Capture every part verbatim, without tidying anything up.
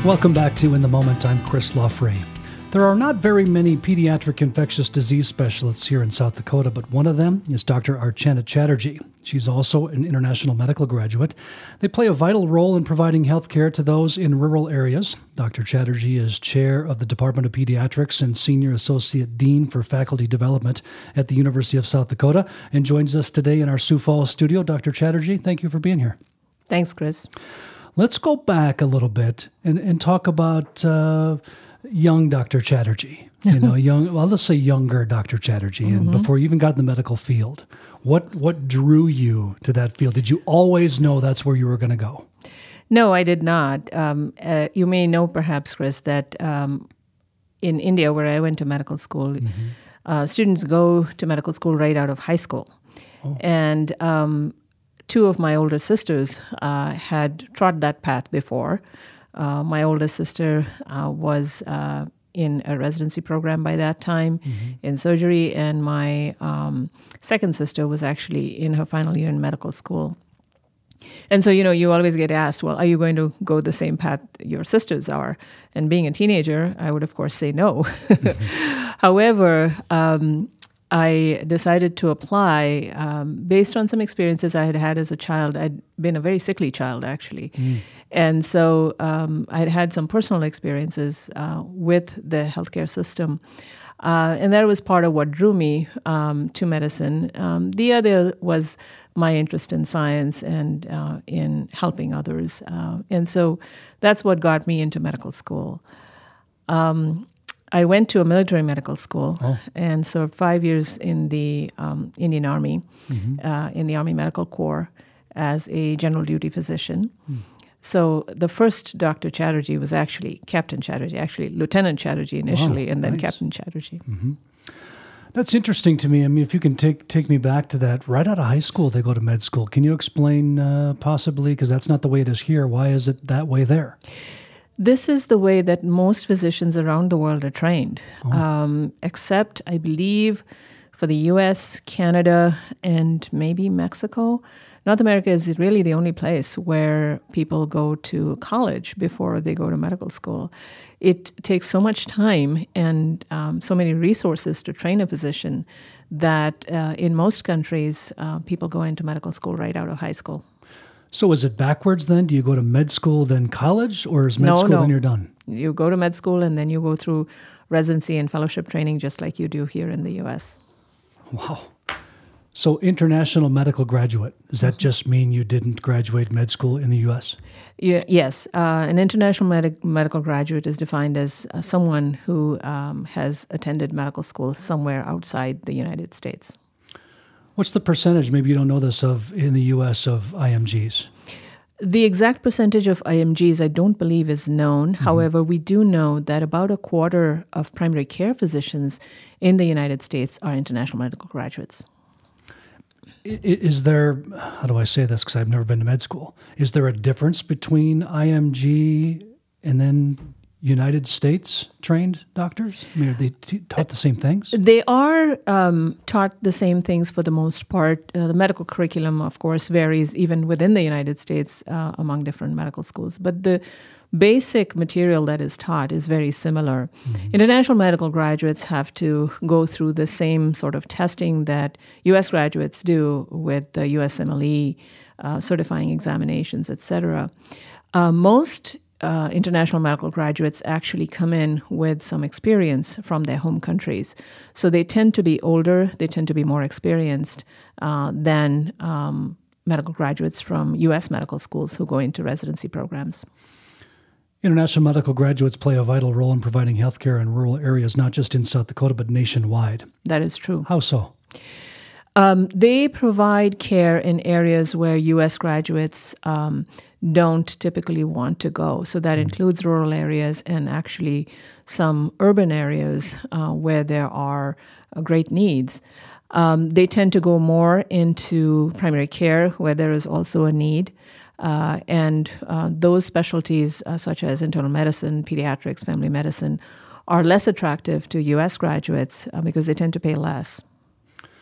Welcome back to In the Moment. I'm Chris Loffrey. There are not very many pediatric infectious disease specialists here in South Dakota, but one of them is Doctor Archana Chatterjee. She's also an international medical graduate. They play a vital role in providing health care to those in rural areas. Doctor Chatterjee is chair of the Department of Pediatrics and senior associate dean for faculty development at the University of South Dakota and joins us today in our Sioux Falls studio. Doctor Chatterjee, thank you for being here. Thanks, Chris. Let's go back a little bit and, and talk about uh, young Doctor Chatterjee. You know, young. Well, let's say younger Doctor Chatterjee, mm-hmm. and before you even got in the medical field, what what drew you to that field? Did you always know that's where you were going to go? No, I did not. Um, uh, you may know, perhaps, Chris, that um, in India, where I went to medical school, mm-hmm. uh, students go to medical school right out of high school, oh. and um, two of my older sisters uh, had trod that path before. Uh, my older sister uh, was uh, in a residency program by that time mm-hmm. in surgery, and my um, second sister was actually in her final year in medical school. And so, you know, you always get asked, well, are you going to go the same path your sisters are? And being a teenager, I would, of course, say no. Mm-hmm. However, um, I decided to apply um, based on some experiences I had had as a child. I'd been a very sickly child, actually. Mm. And so um, I had had some personal experiences uh, with the healthcare system. Uh, and that was part of what drew me um, to medicine. Um, the other was my interest in science and uh, in helping others. Uh, and so that's what got me into medical school. Um, I went to a military medical school oh. and served five years in the um, Indian Army, mm-hmm. uh, in the Army Medical Corps as a general duty physician. Mm. So the first Doctor Chatterjee was actually Captain Chatterjee, actually Lieutenant Chatterjee initially, wow, and then nice. Captain Chatterjee. Mm-hmm. That's interesting to me. I mean, if you can take take me back to that, right out of high school, they go to med school. Can you explain uh, possibly, because that's not the way it is here, why is it that way there? This is the way that most physicians around the world are trained, oh. um, except, I believe, for the U S, Canada, and maybe Mexico. North America is really the only place where people go to college before they go to medical school. It takes so much time and um, so many resources to train a physician that uh, in most countries, uh, people go into medical school right out of high school. So is it backwards then? Do you go to med school, then college, or is med no, school, no. then you're done? You go to med school, and then you go through residency and fellowship training just like you do here in the U S. Wow. So international medical graduate, does that just mean you didn't graduate med school in the U S? Yeah, yes. Uh, an international med- medical graduate is defined as uh, someone who um, has attended medical school somewhere outside the United States. What's the percentage, maybe you don't know this, of in the U S of I M Gs? The exact percentage of I M Gs I don't believe is known. Mm-hmm. However, we do know that about a quarter of primary care physicians in the United States are international medical graduates. Is there, how do I say this, because I've never been to med school, is there a difference between I M G and then United States trained doctors? I mean, are they t- taught the same things? They are um, taught the same things for the most part. Uh, the medical curriculum, of course, varies even within the United States uh, among different medical schools. But the basic material that is taught is very similar. Mm-hmm. International medical graduates have to go through the same sort of testing that U S graduates do with the U S M L E, uh, certifying examinations, et cetera. Uh, most Uh, international medical graduates actually come in with some experience from their home countries. So they tend to be older, they tend to be more experienced uh, than um, medical graduates from U S medical schools who go into residency programs. International medical graduates play a vital role in providing healthcare in rural areas, not just in South Dakota, but nationwide. That is true. How so? Um, they provide care in areas where U S graduates um, don't typically want to go. So that includes rural areas and actually some urban areas uh, where there are uh, great needs. Um, they tend to go more into primary care where there is also a need. Uh, and uh, those specialties uh, such as internal medicine, pediatrics, family medicine are less attractive to U S graduates uh, because they tend to pay less.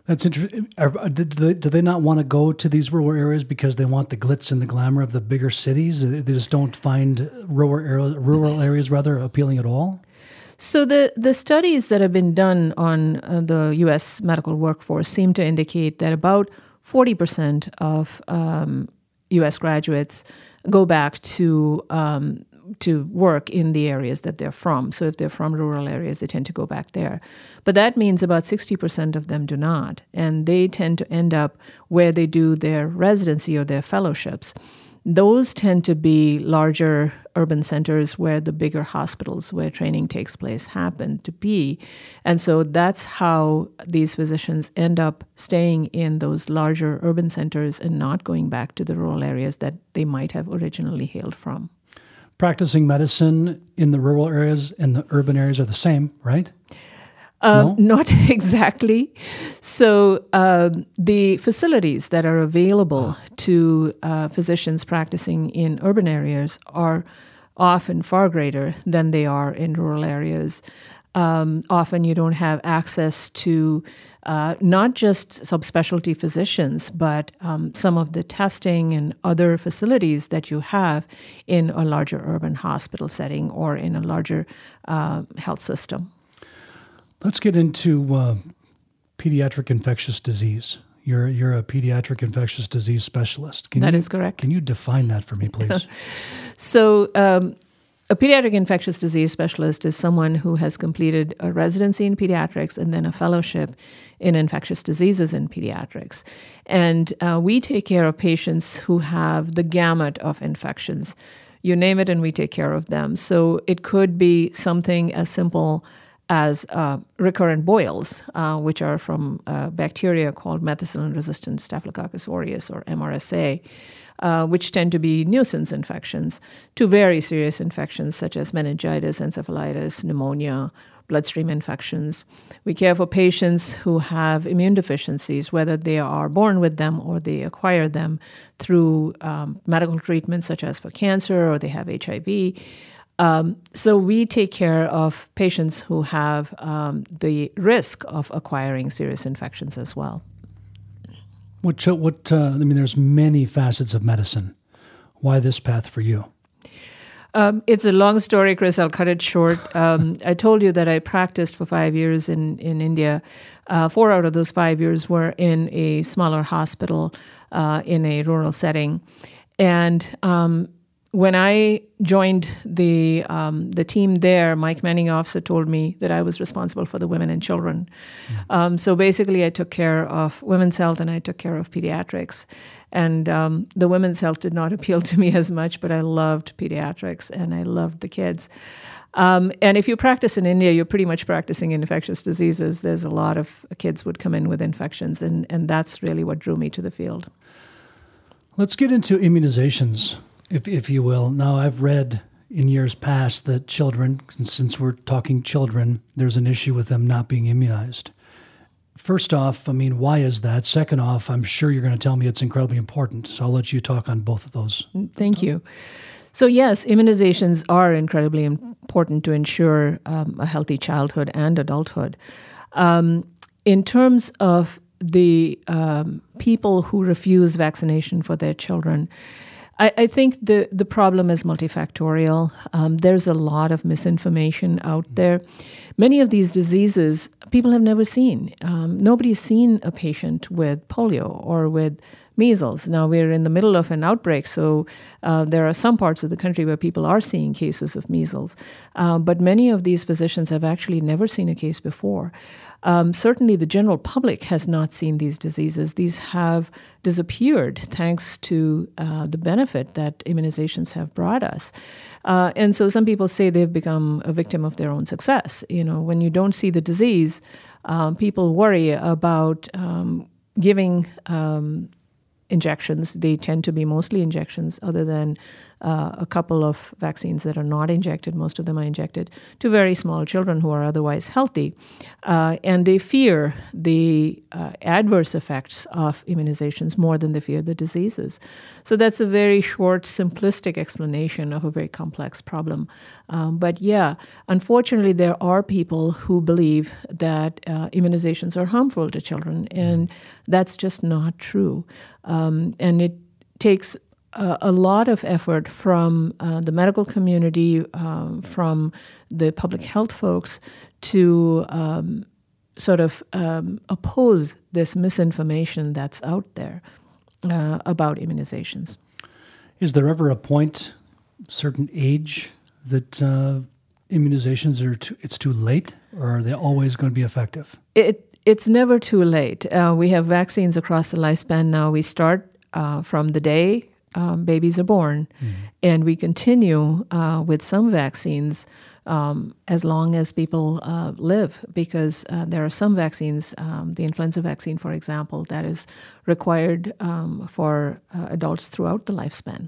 That's interesting. Do they, do they not want to go to these rural areas because they want the glitz and the glamour of the bigger cities? They just don't find rural areas, rural areas rather appealing at all? So the, the studies that have been done on uh, the U S medical workforce seem to indicate that about forty percent of um, U S graduates go back to um, to work in the areas that they're from. So if they're from rural areas, they tend to go back there. But that means about sixty percent of them do not. And they tend to end up where they do their residency or their fellowships. Those tend to be larger urban centers where the bigger hospitals where training takes place happen to be. And so that's how these physicians end up staying in those larger urban centers and not going back to the rural areas that they might have originally hailed from. Practicing medicine in the rural areas and the urban areas are the same, right? Um, no? Not exactly. So um, the facilities that are available oh. to uh, physicians practicing in urban areas are often far greater than they are in rural areas. Um, often you don't have access to uh, not just subspecialty physicians, but um, some of the testing and other facilities that you have in a larger urban hospital setting or in a larger uh, health system. Let's get into uh, pediatric infectious disease. You're you're a pediatric infectious disease specialist. Can that you, is correct. Can you define that for me, please? So um, a pediatric infectious disease specialist is someone who has completed a residency in pediatrics and then a fellowship in infectious diseases in pediatrics. And uh, we take care of patients who have the gamut of infections. You name it and we take care of them. So it could be something as simple as uh, recurrent boils, uh, which are from uh, bacteria called methicillin-resistant Staphylococcus aureus, or M R S A, uh, which tend to be nuisance infections, to very serious infections such as meningitis, encephalitis, pneumonia, bloodstream infections. We care for patients who have immune deficiencies, whether they are born with them or they acquire them through um, medical treatments such as for cancer or they have H I V. Um, so we take care of patients who have um, the risk of acquiring serious infections as well. What, what? Uh, I mean, there's many facets of medicine. Why this path for you? Um, it's a long story, Chris. I'll cut it short. Um, I told you that I practiced for five years in, in India. Uh, four out of those five years were in a smaller hospital uh, in a rural setting. And um, when I joined the um, the team there, my commanding officer told me that I was responsible for the women and children. Mm. Um, so basically, I took care of women's health and I took care of pediatrics. And um, the women's health did not appeal to me as much, but I loved pediatrics and I loved the kids. Um, and if you practice in India, you're pretty much practicing infectious diseases. There's a lot of kids would come in with infections, and, and that's really what drew me to the field. Let's get into immunizations, if if you will. Now, I've read in years past that children, since we're talking children, there's an issue with them not being immunized. First off, I mean, why is that? Second off, I'm sure you're going to tell me it's incredibly important, so I'll let you talk on both of those. Thank you. So yes, immunizations are incredibly important to ensure um, a healthy childhood and adulthood. Um, in terms of the um, people who refuse vaccination for their children, I, I think the, the problem is multifactorial. Um, there's a lot of misinformation out there. Many of these diseases people have never seen. Um, nobody's seen a patient with polio or with measles. Now, we're in the middle of an outbreak, so uh, there are some parts of the country where people are seeing cases of measles. Uh, but many of these physicians have actually never seen a case before. Um, certainly, the general public has not seen these diseases. These have disappeared thanks to uh, the benefit that immunizations have brought us. Uh, and so some people say they've become a victim of their own success. You know, when you don't see the disease, um, people worry about um, giving um, injections. They tend to be mostly injections, other than uh, a couple of vaccines that are not injected. Most of them are injected to very small children who are otherwise healthy. Uh, and they fear the uh, adverse effects of immunizations more than they fear the diseases. So that's a very short, simplistic explanation of a very complex problem. Um, but yeah, unfortunately, there are people who believe that uh, immunizations are harmful to children, and that's just not true. Um, and it takes a, a lot of effort from uh, the medical community, um, from the public health folks to um, sort of um, oppose this misinformation that's out there uh, about immunizations. Is there ever a point, certain age, that uh, immunizations are too, it's too late, or are they always going to be effective? It It's never too late. Uh, we have vaccines across the lifespan now. We start uh, from the day um, babies are born, mm-hmm. and we continue uh, with some vaccines um, as long as people uh, live, because uh, there are some vaccines, um, the influenza vaccine, for example, that is required um, for uh, adults throughout the lifespan.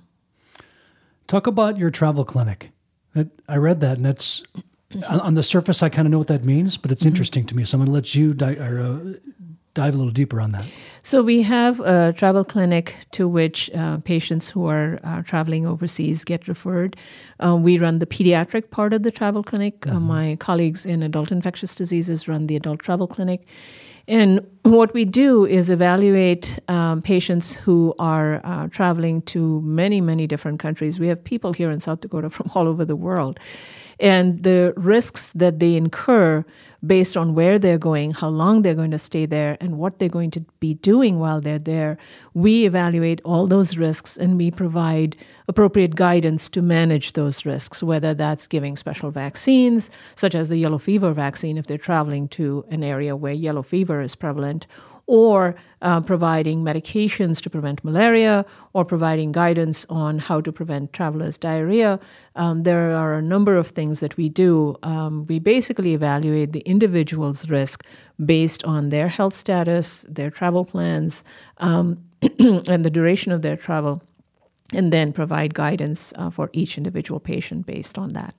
Talk about your travel clinic. That, I read that, and that's... On the surface, I kind of know what that means, but it's mm-hmm. interesting to me. So I'm going to let you di- or, uh, dive a little deeper on that. So we have a travel clinic to which uh, patients who are uh, traveling overseas get referred. Uh, we run the pediatric part of the travel clinic. Mm-hmm. Uh, my colleagues in adult infectious diseases run the adult travel clinic. And what we do is evaluate um, patients who are uh, traveling to many, many different countries. We have people here in South Dakota from all over the world. And the risks that they incur based on where they're going, how long they're going to stay there, and what they're going to be doing while they're there, we evaluate all those risks, and we provide appropriate guidance to manage those risks, whether that's giving special vaccines, such as the yellow fever vaccine if they're traveling to an area where yellow fever is prevalent, or uh, providing medications to prevent malaria, or providing guidance on how to prevent travelers' diarrhea. Um, there are a number of things that we do. Um, we basically evaluate the individual's risk based on their health status, their travel plans, um, and the duration of their travel, and then provide guidance uh, for each individual patient based on that.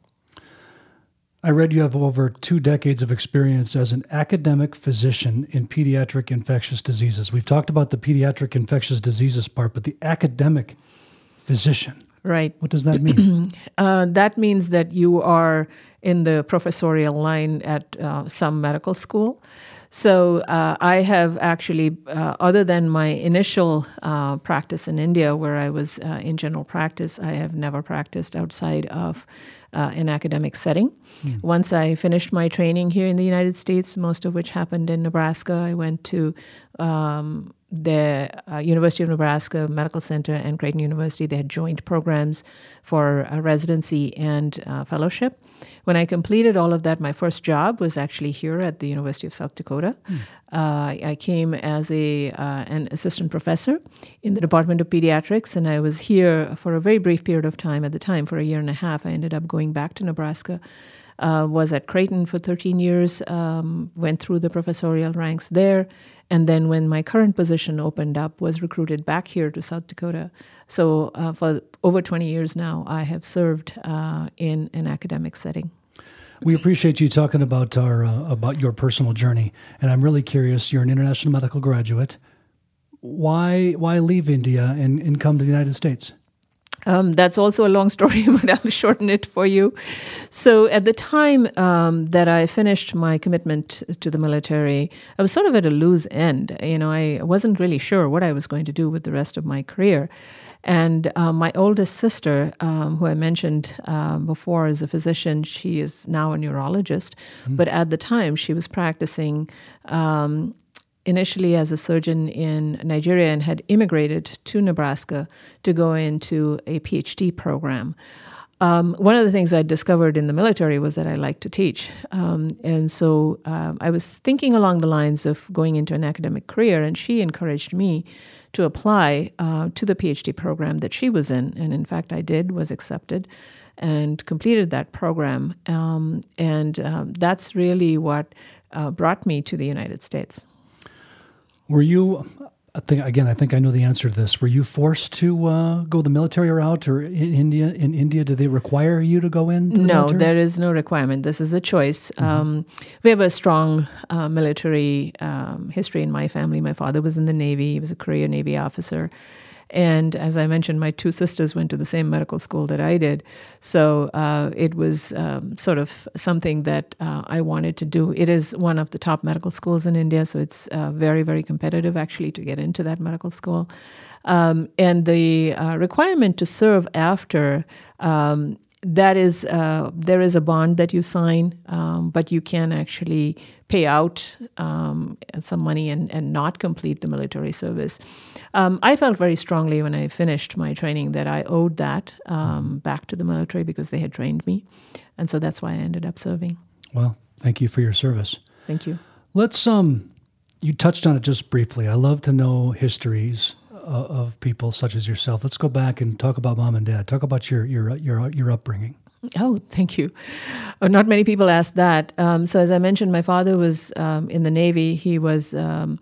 I read you have over two decades of experience as an academic physician in pediatric infectious diseases. We've talked about the pediatric infectious diseases part, but the academic physician. Right. What does that mean? uh, that means that you are in the professorial line at uh, some medical school. So uh, I have actually, uh, other than my initial uh, practice in India, where I was uh, in general practice, I have never practiced outside of uh, an academic setting. Mm. Once I finished my training here in the United States, most of which happened in Nebraska, I went to um, the uh, University of Nebraska Medical Center and Creighton University. They had joint programs for a residency and uh, fellowship. When I completed all of that, my first job was actually here at the University of South Dakota. Mm. Uh, I came as a uh, an assistant professor in the Department of Pediatrics, and I was here for a very brief period of time at the time, for a year and a half. I ended up going back to Nebraska. Uh, was at Creighton for thirteen years, um, went through the professorial ranks there, and then when my current position opened up, was recruited back here to South Dakota. So uh, for over twenty years now, I have served uh, in an academic setting. We appreciate you talking about our uh, about your personal journey, and I'm really curious. You're an international medical graduate. Why why leave India and, and come to the United States? Um, that's also a long story, but I'll shorten it for you. So at the time um, that I finished my commitment to the military, I was sort of at a loose end. You know, I wasn't really sure what I was going to do with the rest of my career. And uh, my oldest sister, um, who I mentioned um, before is a physician, she is now a neurologist, mm-hmm. but at the time she was practicing um initially as a surgeon in Nigeria and had immigrated to Nebraska to go into a PhD program. Um, one of the things I discovered in the military was that I like to teach. Um, and so um, I was thinking along the lines of going into an academic career, and she encouraged me to apply uh, to the PhD program that she was in. And in fact, I did, was accepted, and completed that program. Um, and um, that's really what uh, brought me to the United States. Were you, I think again, I think I know the answer to this. Were you forced to uh, go the military route, or in India? In India, do they require you to go in? The no, military? There is no requirement. This is a choice. Mm-hmm. Um, we have a strong uh, military um, history in my family. My father was in the Navy. He was a career Navy officer. And as I mentioned, my two sisters went to the same medical school that I did. So uh, it was um, sort of something that uh, I wanted to do. It is one of the top medical schools in India, so it's uh, very, very competitive actually to get into that medical school. Um, and the uh, requirement to serve after, um, that is, uh, there is a bond that you sign, um, but you can actually pay out um, some money and, and not complete the military service. Um, I felt very strongly when I finished my training that I owed that um, back to the military because they had trained me. And so that's why I ended up serving. Well, thank you for your service. Thank you. Let's, um, you touched on it just briefly. I love to know histories uh, of people such as yourself. Let's go back and talk about mom and dad. Talk about your your your, your upbringing. Oh, thank you. Uh, not many people ask that. Um, so as I mentioned, my father was um, in the Navy. He was um,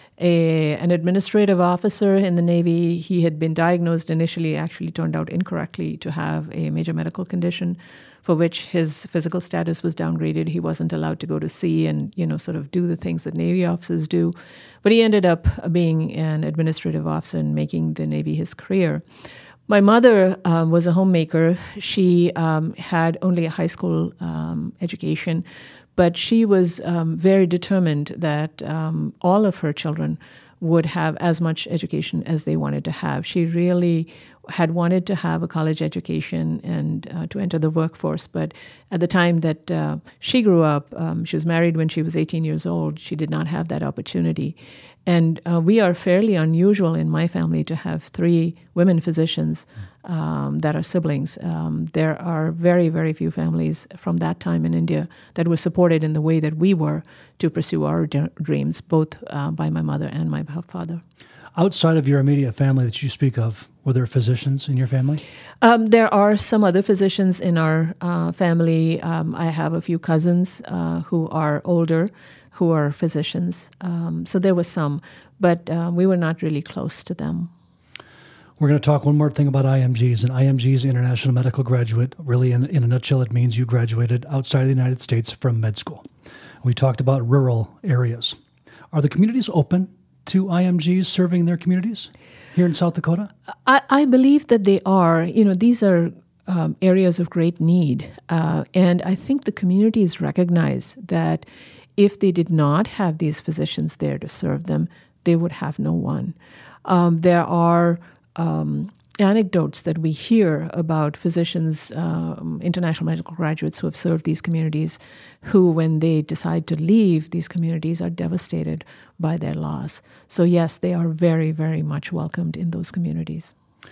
a, an administrative officer in the Navy. He had been diagnosed initially, actually turned out incorrectly, to have a major medical condition for which his physical status was downgraded. He wasn't allowed to go to sea and, you know, sort of do the things that Navy officers do. But he ended up being an administrative officer and making the Navy his career. My mother um, was a homemaker. She um, had only a high school um, education, but she was um, very determined that um, all of her children would have as much education as they wanted to have. She really had wanted to have a college education and uh, to enter the workforce, but at the time that uh, she grew up, um, she was married when she was eighteen years old, she did not have that opportunity. And uh, we are fairly unusual in my family to have three women physicians um, that are siblings. Um, there are very, very few families from that time in India that were supported in the way that we were to pursue our d- dreams, both uh, by my mother and my father. Outside of your immediate family that you speak of, were there physicians in your family? Um, there are some other physicians in our uh, family. Um, I have a few cousins uh, who are older, who are physicians. Um, so there was some, but uh, we were not really close to them. We're going to talk one more thing about I M Gs. And I M Gs, International Medical Graduate, really in, in a nutshell, it means you graduated outside of the United States from med school. We talked about rural areas. Are the communities open to I M Gs serving their communities here in South Dakota? I, I believe that they are. You know, these are um, areas of great need. Uh, and I think the communities recognize that if they did not have these physicians there to serve them, they would have no one. Um, there are um, anecdotes that we hear about physicians, um, international medical graduates who have served these communities, who, when they decide to leave these communities, are devastated by their loss. So yes, they are very, very much welcomed in those communities.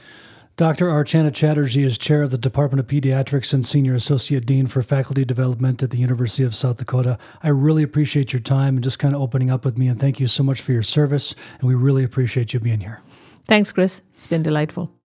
Doctor Archana Chatterjee is chair of the Department of Pediatrics and Senior Associate Dean for Faculty Development at the University of South Dakota. I really appreciate your time and just kind of opening up with me, and thank you so much for your service, and we really appreciate you being here. Thanks, Chris. It's been delightful.